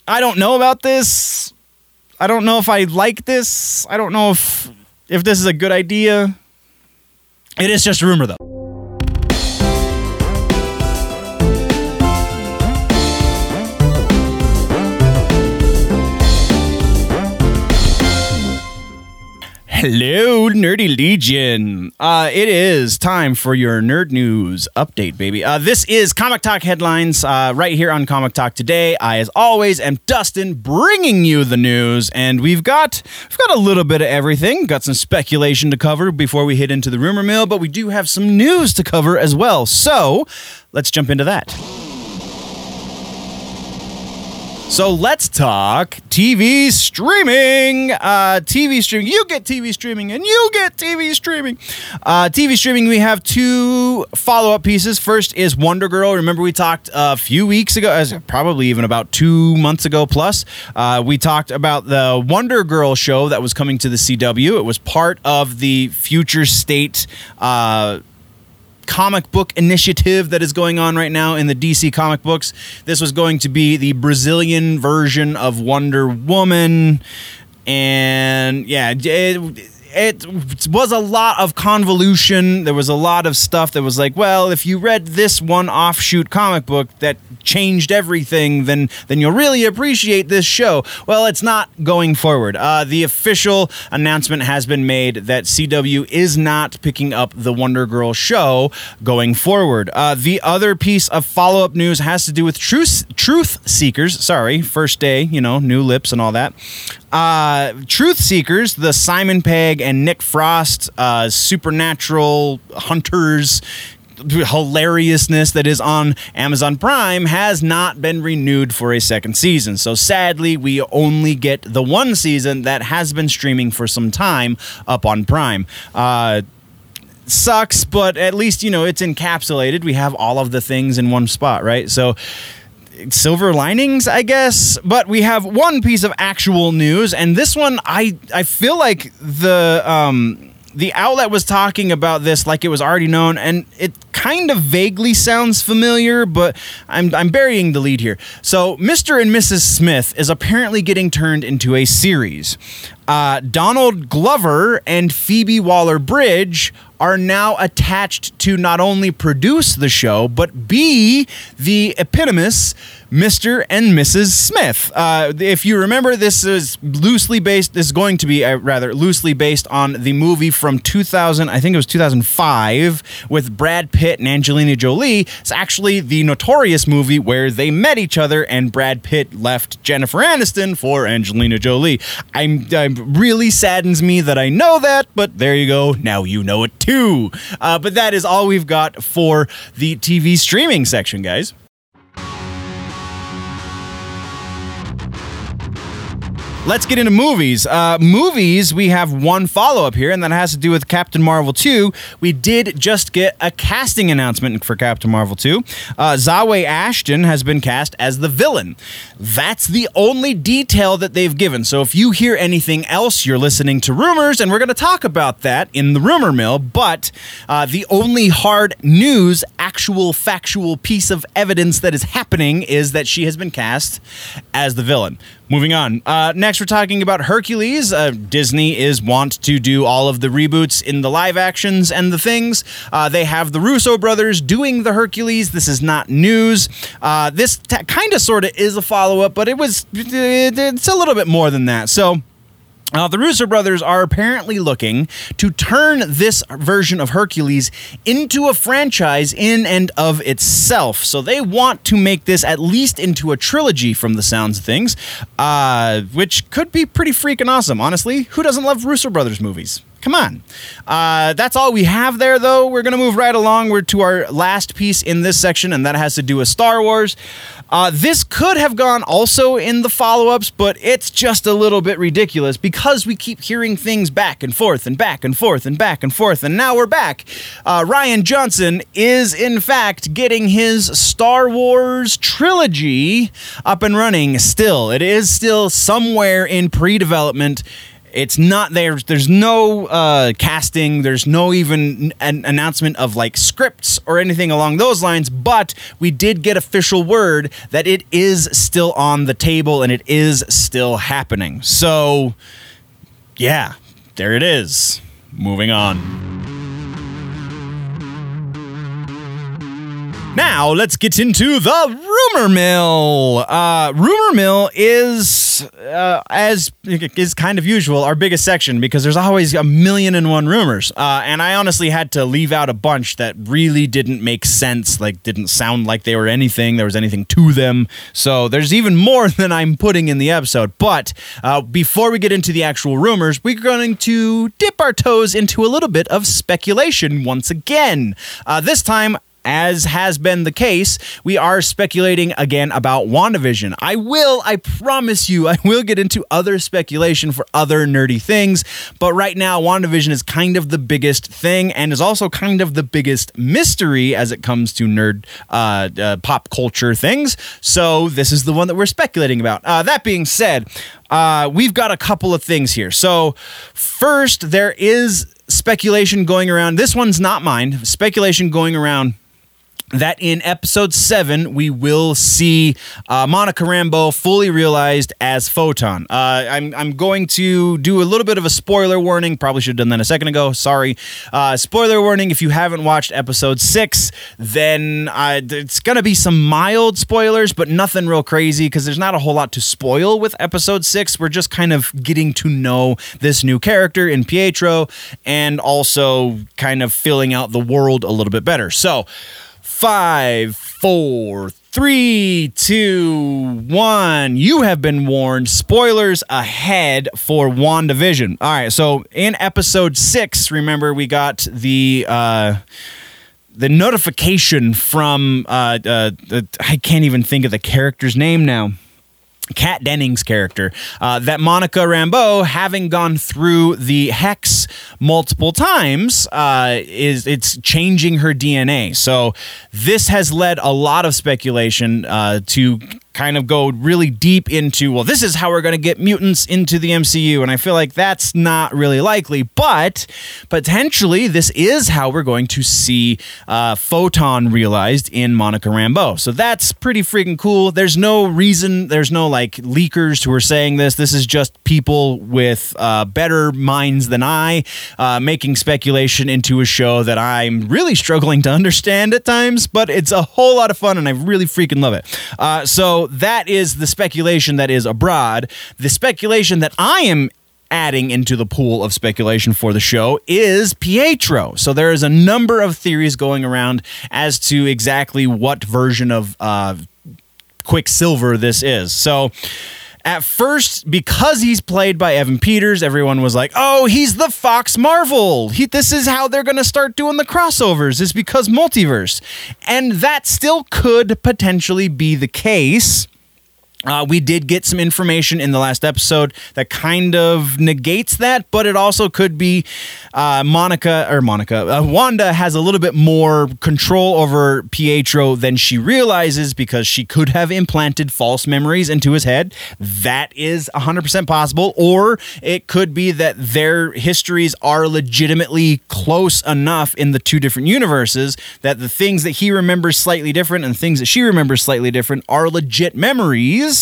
I don't know about this. I don't know if I like this. I don't know if this is a good idea. It is just a rumor, though. Hello, Nerdy Legion. It is time for your Nerd News update, baby. This is Comic Talk headlines right here on Comic Talk today. I, as always, am Dustin, bringing you the news, and we've got a little bit of everything. Got some speculation to cover before we hit into the rumor mill, but we do have some news to cover as well. So let's jump into that. So let's talk TV streaming. TV streaming. You get TV streaming and you get TV streaming. TV streaming, we have two follow-up pieces. First is Wonder Girl. Remember we talked a few weeks ago, probably even about 2 months ago plus. We talked about the Wonder Girl show that was coming to the CW. It was part of the Future State comic book initiative that is going on right now in the DC comic books. This was going to be the Brazilian version of Wonder Woman, and yeah, it was a lot of convolution. There was a lot of stuff that was like, well, if you read this one offshoot comic book that changed everything, then you'll really appreciate this show. Well, it's not going forward. The official announcement has been made that CW is not picking up the Wonder Girl show going forward. The other piece of follow-up news has to do with Truth Seekers. Sorry, first day, new lips and all that. Truth Seekers, the Simon Pegg and Nick Frost supernatural hunters hilariousness that is on Amazon Prime, has not been renewed for a second season. So sadly, we only get the one season that has been streaming for some time up on Prime. Sucks, but at least, it's encapsulated. We have all of the things in one spot, right? So silver linings, I guess. But we have one piece of actual news, and this one, I feel like the outlet was talking about this like it was already known, and it kind of vaguely sounds familiar, but I'm burying the lead here. So Mr. and Mrs. Smith is apparently getting turned into a series. Donald Glover and Phoebe Waller-Bridge are now attached to not only produce the show, but be the eponymous Mr. and Mrs. Smith. If you remember, this is going to be loosely based on the movie from 2000, I think it was 2005, with Brad Pitt and Angelina Jolie. It's actually the notorious movie where they met each other and Brad Pitt left Jennifer Aniston for Angelina Jolie. Really saddens me that I know that, but there you go. Now you know it too. But that is all we've got for the TV streaming section, guys. Let's get into movies. Movies, we have one follow-up here, and that has to do with Captain Marvel 2. We did just get a casting announcement for Captain Marvel 2. Zawe Ashton has been cast as the villain. That's the only detail that they've given. So if you hear anything else, you're listening to rumors, and we're going to talk about that in the rumor mill. But the only hard news, actual factual piece of evidence that is happening is that she has been cast as the villain. Moving on. Next, we're talking about Hercules. Disney is wont to do all of the reboots in the live actions and the things. They have the Russo brothers doing the Hercules. This is not news. This kind of sort of is a follow-up, but it's a little bit more than that. So the Russo brothers are apparently looking to turn this version of Hercules into a franchise in and of itself. So they want to make this at least into a trilogy from the sounds of things, which could be pretty freaking awesome. Honestly, who doesn't love Russo brothers movies? Come on. That's all we have there, though. We're going to move right along. We're to our last piece in this section, and that has to do with Star Wars. This could have gone also in the follow-ups, but it's just a little bit ridiculous because we keep hearing things back and forth and back and forth and back and forth, and now we're back. Rian Johnson is, in fact, getting his Star Wars trilogy up and running still. It is still somewhere in pre-development. It's not there. There's no casting. There's no even an announcement of like scripts or anything along those lines. But we did get official word that it is still on the table and it is still happening. So, yeah, there it is. Moving on. Now, let's get into the rumor mill. Rumor mill is, as is kind of usual, our biggest section because there's always 1,000,001 rumors. And I honestly had to leave out a bunch that really didn't make sense, like didn't sound like they were anything, there was anything to them. So there's even more than I'm putting in the episode. But before we get into the actual rumors, we're going to dip our toes into a little bit of speculation once again. This time, as has been the case, we are speculating again about WandaVision. I promise you, I will get into other speculation for other nerdy things, but right now, WandaVision is kind of the biggest thing and is also kind of the biggest mystery as it comes to nerd pop culture things, so this is the one that we're speculating about. That being said, we've got a couple of things here. So first, there is speculation going around. This one's not mine. Speculation going around that in episode 7, we will see Monica Rambeau fully realized as Photon. I'm going to do a little bit of a spoiler warning. Probably should have done that a second ago. Sorry. Spoiler warning, if you haven't watched episode 6, then it's going to be some mild spoilers, but nothing real crazy because there's not a whole lot to spoil with episode 6. We're just kind of getting to know this new character in Pietro and also kind of filling out the world a little bit better. So, 5, 4, 3, 2, 1. You have been warned. Spoilers ahead for WandaVision. All right, so in episode 6, remember we got the notification from I can't even think of the character's name now. Kat Dennings' character, that Monica Rambeau, having gone through the hex multiple times, it's changing her DNA. So this has led a lot of speculation to kind of go really deep into, well, this is how we're going to get mutants into the MCU, and I feel like that's not really likely, but potentially this is how we're going to see Photon realized in Monica Rambeau. So that's pretty freaking cool. There's no reason, there's no like leakers who are saying this. This is just people with better minds than I making speculation into a show that I'm really struggling to understand at times, but it's a whole lot of fun and I really freaking love it. So that is the speculation that is abroad. The speculation that I am adding into the pool of speculation for the show is Pietro. So there is a number of theories going around as to exactly what version of Quicksilver this is. So at first, because he's played by Evan Peters, everyone was like, oh, he's the Fox Marvel. This is how they're going to start doing the crossovers, is because multiverse. And that still could potentially be the case. We did get some information in the last episode that kind of negates that, but it also could be Wanda has a little bit more control over Pietro than she realizes because she could have implanted false memories into his head. That is 100% possible. Or it could be that their histories are legitimately close enough in the two different universes that the things that he remembers slightly different and the things that she remembers slightly different are legit memories.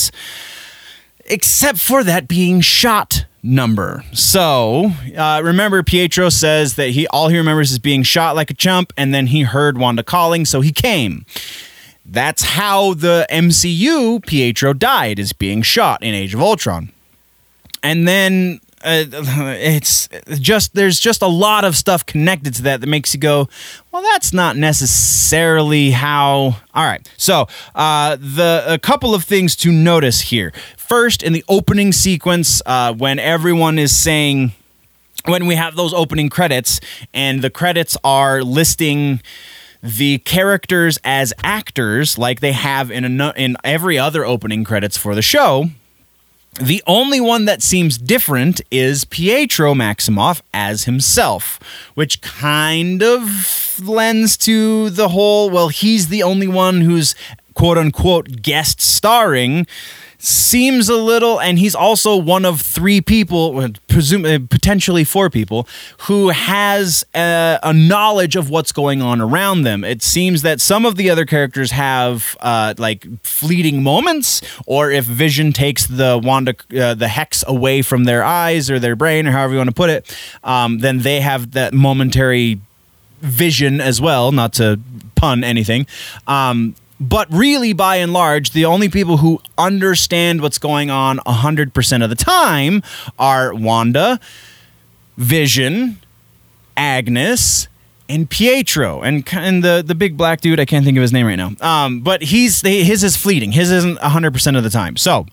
Except for that being shot number. So, remember Pietro says that all he remembers is being shot like a chump, and then he heard Wanda calling, so he came. That's how the MCU Pietro died, is being shot in Age of Ultron. And then there's just a lot of stuff connected to that makes you go, well, that's not necessarily how. All right. So a couple of things to notice here. First, in the opening sequence, when everyone is saying, when we have those opening credits and the credits are listing the characters as actors like they have in every other opening credits for the show, the only one that seems different is Pietro Maximoff as himself, which kind of lends to the whole, well, he's the only one who's quote-unquote guest starring. seems a little, and he's also one of 3 people, potentially 4 people, who has a knowledge of what's going on around them. It seems that some of the other characters have like fleeting moments, or if Vision takes the the hex away from their eyes or their brain, or however you want to put it, then they have that momentary vision as well, not to pun anything. But really, by and large, the only people who understand what's going on 100% of the time are Wanda, Vision, Agnes, and Pietro, and the big black dude. I can't think of his name right now. But his is fleeting. His isn't 100% of the time. So,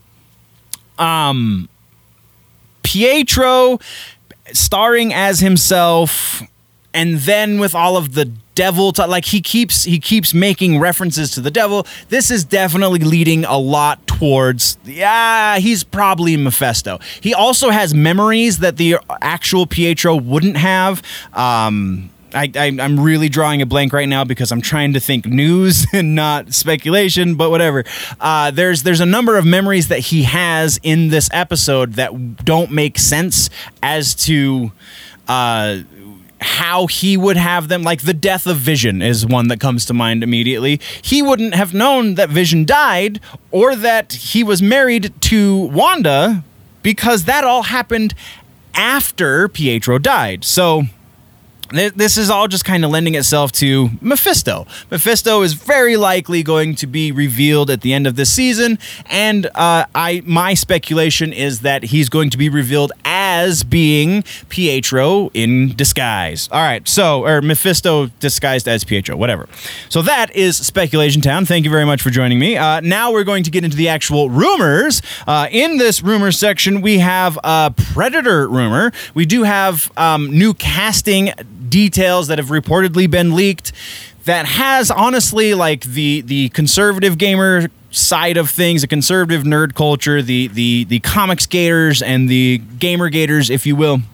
Pietro starring as himself, and then with all of the devil like he keeps making references to the devil. This is definitely leading a lot towards he's probably Mephisto. He also has memories that the actual Pietro wouldn't have. I'm really drawing a blank right now because I'm trying to think news and not speculation, but whatever. There's a number of memories that he has in this episode that don't make sense as to how he would have them. Like the death of Vision is one that comes to mind immediately. He wouldn't have known that Vision died or that he was married to Wanda because that all happened after Pietro died. So this is all just kind of lending itself to Mephisto. Mephisto is very likely going to be revealed at the end of this season, and my speculation is that he's going to be revealed as being Pietro in disguise. All right, or Mephisto disguised as Pietro, whatever. So that is Speculation Town. Thank you very much for joining me. Now we're going to get into the actual rumors. In this rumor section, we have a Predator rumor. We do have new casting details that have reportedly been leaked that has honestly like the conservative gamer side of things, the conservative nerd culture, the comics gators and the gamer gators, if you will,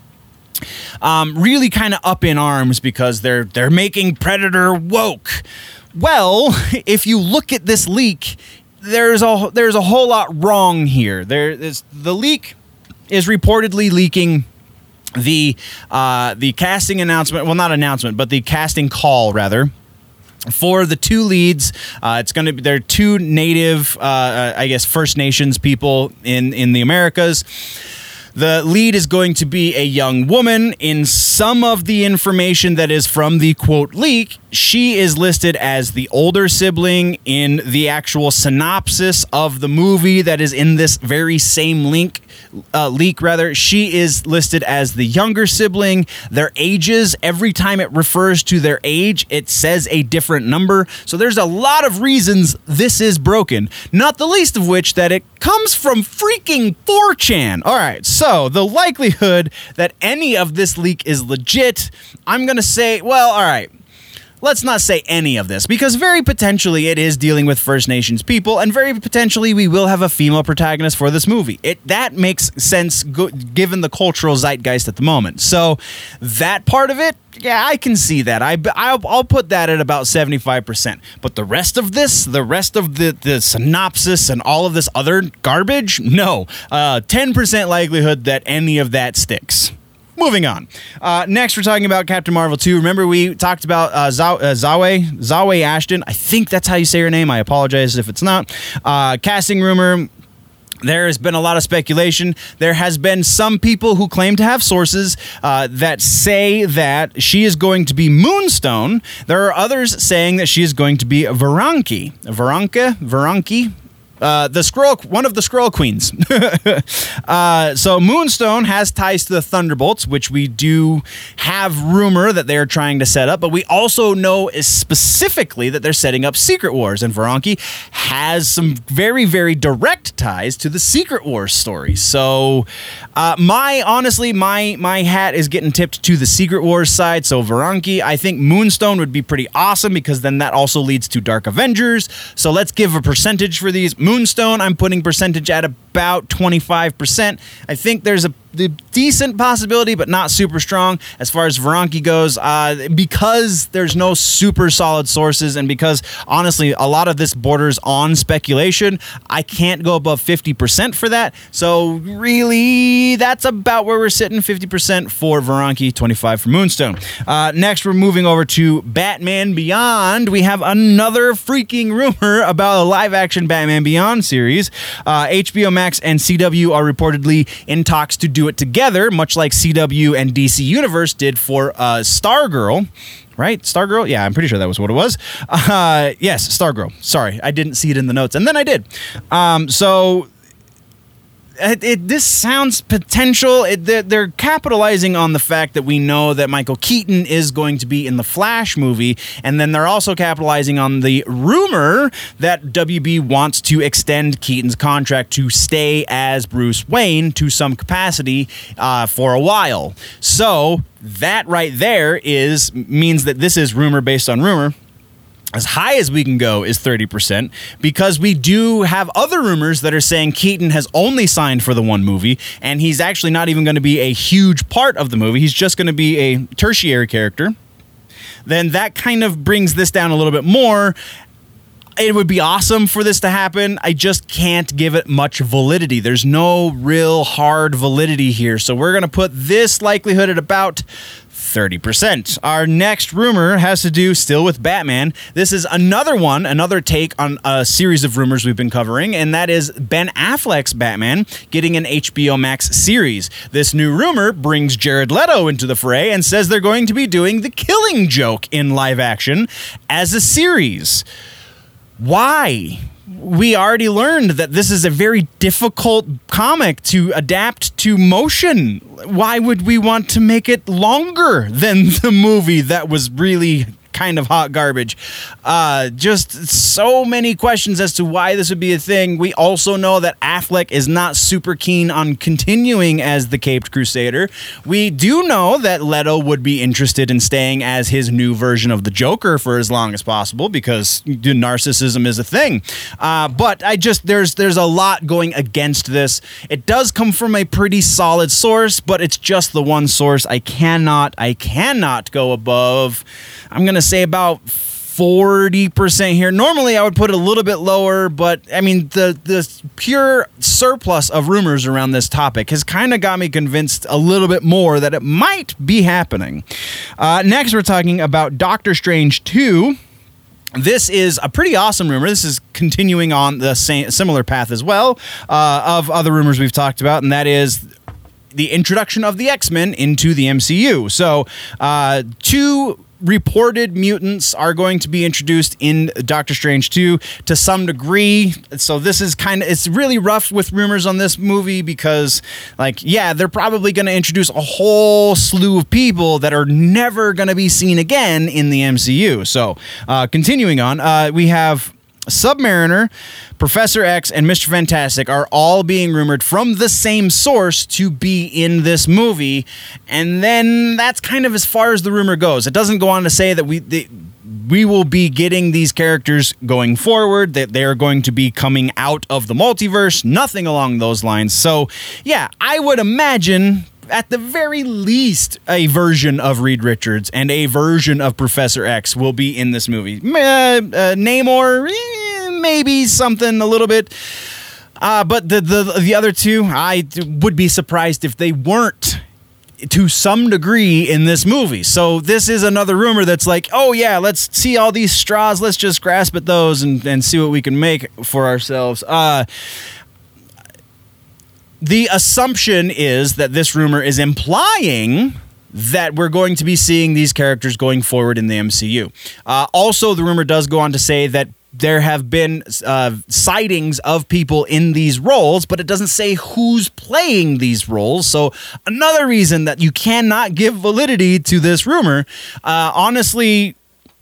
really kind of up in arms because they're making Predator woke. Well, if you look at this leak, there's a whole lot wrong here. The leak is reportedly leaking the casting announcement, well, not announcement, but the casting call rather, for the 2 leads. It's going to be, they're 2 native, I guess, First Nations people in the Americas. The lead is going to be a young woman. In some of the information that is from the quote leak, she is listed as the older sibling. In the actual synopsis of the movie that is in this very same leak, she is listed as the younger sibling. Their ages, every time it refers to their age, it says a different number. So there's a lot of reasons this is broken, not the least of which that it comes from freaking 4chan. All right, so the likelihood that any of this leak is legit, I'm going to say, well, all right. Let's not say any of this, because very potentially it is dealing with First Nations people, and very potentially we will have a female protagonist for this movie. That makes sense given the cultural zeitgeist at the moment. So that part of it, yeah, I can see that. I'll put that at about 75%. But the rest of this, the rest of the synopsis and all of this other garbage, no. 10% likelihood that any of that sticks. Moving on. Next, we're talking about Captain Marvel 2. Remember, we talked about Zawe Ashton. I think that's how you say her name. I apologize if it's not. Casting rumor. There has been a lot of speculation. There has been some people who claim to have sources that say that she is going to be Moonstone. There are others saying that she is going to be Veranke. Veranke? One of the Skrull Queens. So Moonstone has ties to the Thunderbolts, which we do have rumor that they are trying to set up, but we also know specifically that they're setting up Secret Wars, and Veranke has some very, very direct ties to the Secret Wars story. So my hat is getting tipped to the Secret Wars side, so Veranke. I think Moonstone would be pretty awesome because then that also leads to Dark Avengers. So let's give a percentage for these. Moonstone, I'm putting percentage at about about 25%. I think there's a decent possibility, but not super strong as far as Varanki goes, because there's no super solid sources, and because honestly a lot of this borders on speculation. I can't go above 50% for that, so really that's about where we're sitting. 50% for Varanki, 25 for Moonstone. Next we're moving over to Batman Beyond. We have another freaking rumor about a live action Batman Beyond series. HBO Max and CW are reportedly in talks to do it together, much like CW and DC Universe did for Stargirl. Right? Stargirl? Yeah, I'm pretty sure that was what it was. Yes, Stargirl. Sorry, I didn't see it in the notes, and then I did. This sounds potential. They're capitalizing on the fact that we know that Michael Keaton is going to be in the Flash movie, and then they're also capitalizing on the rumor that WB wants to extend Keaton's contract to stay as Bruce Wayne to some capacity for a while. So that right there means that this is rumor based on rumor. As high as we can go is 30%, because we do have other rumors that are saying Keaton has only signed for the one movie, and he's actually not even going to be a huge part of the movie. He's just going to be a tertiary character. Then that kind of brings this down a little bit more. It would be awesome for this to happen. I just can't give it much validity. There's no real hard validity here. So we're going to put this likelihood at about 30%. Our next rumor has to do still with Batman. This is another take on a series of rumors we've been covering, and that is Ben Affleck's Batman getting an HBO Max series. This new rumor brings Jared Leto into the fray and says they're going to be doing The Killing Joke in live action as a series. Why? We already learned that this is a very difficult comic to adapt to motion. Why would we want to make it longer than the movie that was really kind of hot garbage? Just so many questions as to why this would be a thing. We also know that Affleck is not super keen on continuing as the Caped Crusader. We do know that Leto would be interested in staying as his new version of the Joker for as long as possible, because narcissism is a thing. But there's a lot going against this. It does come from a pretty solid source, but it's just the one source. I cannot go above, I'm going to say about 40% here. Normally I would put it a little bit lower, but I mean the pure surplus of rumors around this topic has kind of got me convinced a little bit more that it might be happening. Next we're talking about Doctor Strange 2. This is a pretty awesome rumor. This is continuing on the similar path as well of other rumors we've talked about, and that is the introduction of the X-Men into the MCU. So, two reported mutants are going to be introduced in Doctor Strange 2 to some degree. So this is it's really rough with rumors on this movie because, they're probably going to introduce a whole slew of people that are never going to be seen again in the MCU. So, continuing on, we have Submariner, Professor X, and Mr. Fantastic are all being rumored from the same source to be in this movie, and then that's kind of as far as the rumor goes. It doesn't go on to say that we will be getting these characters going forward, that they are going to be coming out of the multiverse, nothing along those lines. So, yeah, I would imagine at the very least, a version of Reed Richards and a version of Professor X will be in this movie. Namor, maybe something a little bit. But the other two, I would be surprised if they weren't to some degree in this movie. So this is another rumor that's like, oh yeah, let's see all these straws. Let's just grasp at those and see what we can make for ourselves. The assumption is that this rumor is implying that we're going to be seeing these characters going forward in the MCU. Also, the rumor does go on to say that there have been sightings of people in these roles, but it doesn't say who's playing these roles. So another reason that you cannot give validity to this rumor. Honestly,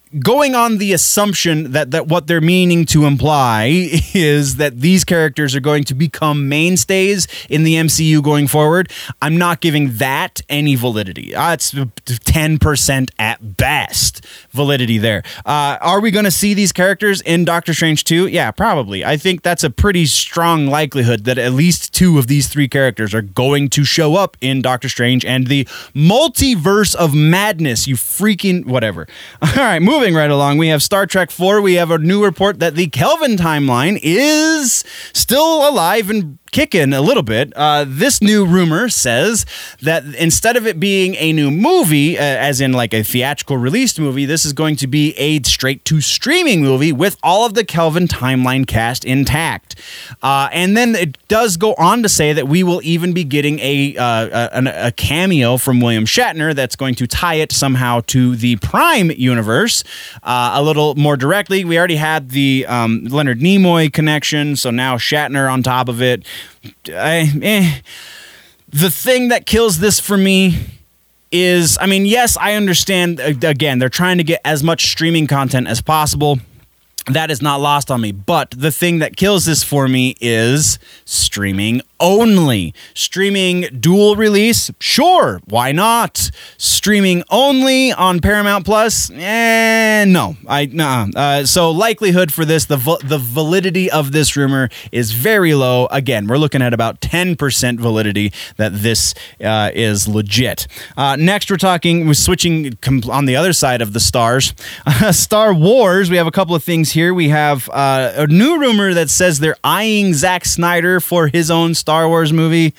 going on the assumption that what they're meaning to imply is that these characters are going to become mainstays in the MCU going forward, I'm not giving that any validity. It's 10% at best validity there. Are we going to see these characters in Doctor Strange 2? Yeah, probably. I think that's a pretty strong likelihood that at least 2 of these 3 characters are going to show up in Doctor Strange and the Multiverse of Madness. You freaking whatever. All right, moving right along, we have Star Trek 4. We have a new report that the Kelvin timeline is still alive and kicking a little bit. This new rumor says that instead of it being a new movie, as in like a theatrical released movie, this is going to be a straight to streaming movie with all of the Kelvin timeline cast intact. And then it does go on to say that we will even be getting a cameo from William Shatner that's going to tie it somehow to the Prime universe a little more directly. We already had the Leonard Nimoy connection, so now Shatner on top of it. The thing that kills this for me is, I mean, yes, I understand, again, they're trying to get as much streaming content as possible. That is not lost on me. But the thing that kills this for me is streaming only. Streaming dual release? Sure, why not? Streaming only on Paramount Plus? No. So likelihood for this, the validity of this rumor is very low. Again, we're looking at about 10% validity that this is legit. Next, we're switching on the other side of the stars. Star Wars, we have a couple of things here. We have a new rumor that says they're eyeing Zack Snyder for his own Star Wars movie.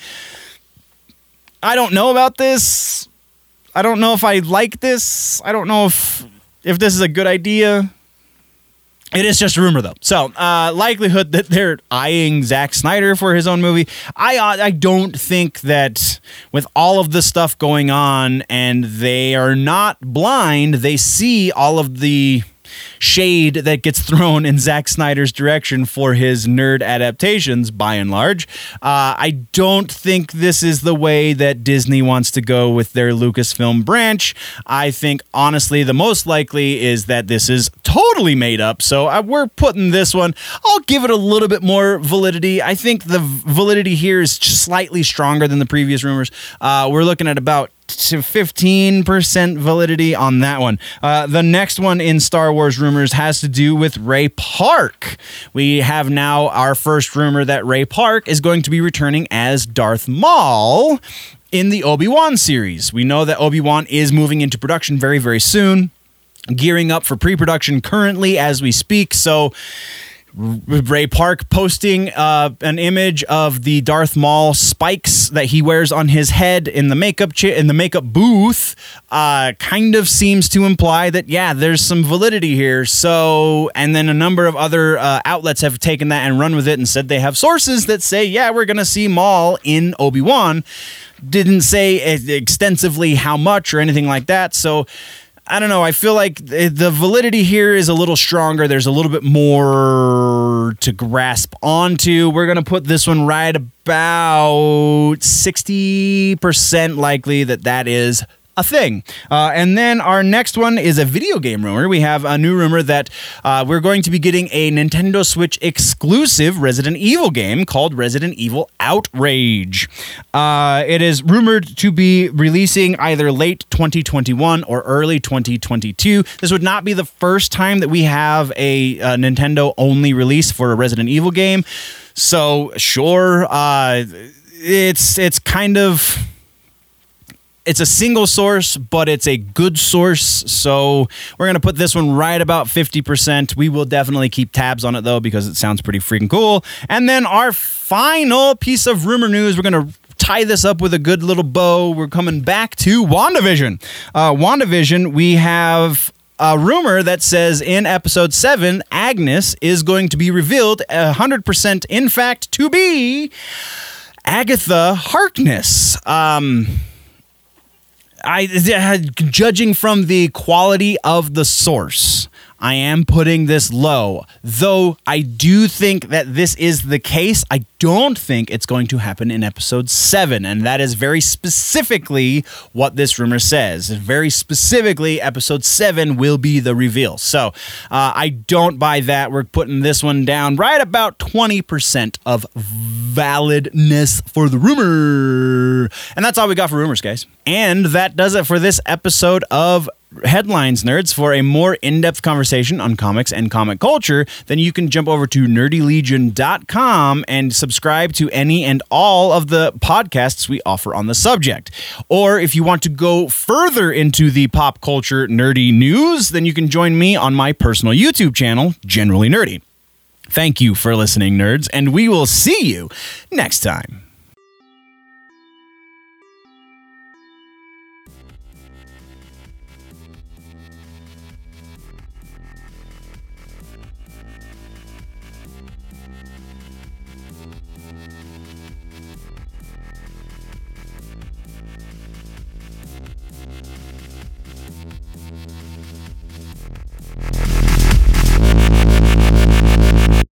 I don't know about this. I don't know if I like this. I don't know if this is a good idea. It is just a rumor, though. So, likelihood that they're eyeing Zack Snyder for his own movie. I don't think that with all of the stuff going on, and they are not blind, they see all of the shade that gets thrown in Zack Snyder's direction for his nerd adaptations, by and large. I don't think this is the way that Disney wants to go with their Lucasfilm branch. I think, honestly, the most likely is that this is totally made up. So we're putting this one, I'll give it a little bit more validity. I think the validity here is slightly stronger than the previous rumors. We're looking at about to 15% validity on that one. The next one in Star Wars rumors has to do with Ray Park. We have now our first rumor that Ray Park is going to be returning as Darth Maul in the Obi-Wan series. We know that Obi-Wan is moving into production very, very soon, gearing up for pre-production currently as we speak. So Ray Park posting an image of the Darth Maul spikes that he wears on his head in the makeup booth kind of seems to imply that, yeah, there's some validity here. So, and then a number of other outlets have taken that and run with it and said they have sources that say, yeah, we're going to see Maul in Obi-Wan. Didn't say extensively how much or anything like that. So I don't know. I feel like the validity here is a little stronger. There's a little bit more to grasp onto. We're going to put this one right about 60% likely that is a thing. And then our next one is a video game rumor. We have a new rumor that we're going to be getting a Nintendo Switch exclusive Resident Evil game called Resident Evil Outrage. It is rumored to be releasing either late 2021 or early 2022. This would not be the first time that we have a Nintendo only release for a Resident Evil game. So sure, it's kind of... It's a single source, but it's a good source, so we're going to put this one right about 50%. We will definitely keep tabs on it, though, because it sounds pretty freaking cool. And then our final piece of rumor news, we're going to tie this up with a good little bow. We're coming back to WandaVision. WandaVision, we have a rumor that says in episode 7, Agnes is going to be revealed 100% in fact to be Agatha Harkness. Judging from the quality of the source, I am putting this low. Though I do think that this is the case, I don't think it's going to happen in episode 7. And that is very specifically what this rumor says. Very specifically, episode 7 will be the reveal. So I don't buy that. We're putting this one down right about 20% of validness for the rumor. And that's all we got for rumors, guys. And that does it for this episode of Headlines Nerds. For a more in-depth conversation on comics and comic culture, then you can jump over to nerdylegion.com and subscribe to any and all of the podcasts we offer on the subject. Or if you want to go further into the pop culture nerdy news, then you can join me on my personal YouTube channel, Generally Nerdy. Thank you for listening, nerds, and we will see you next time.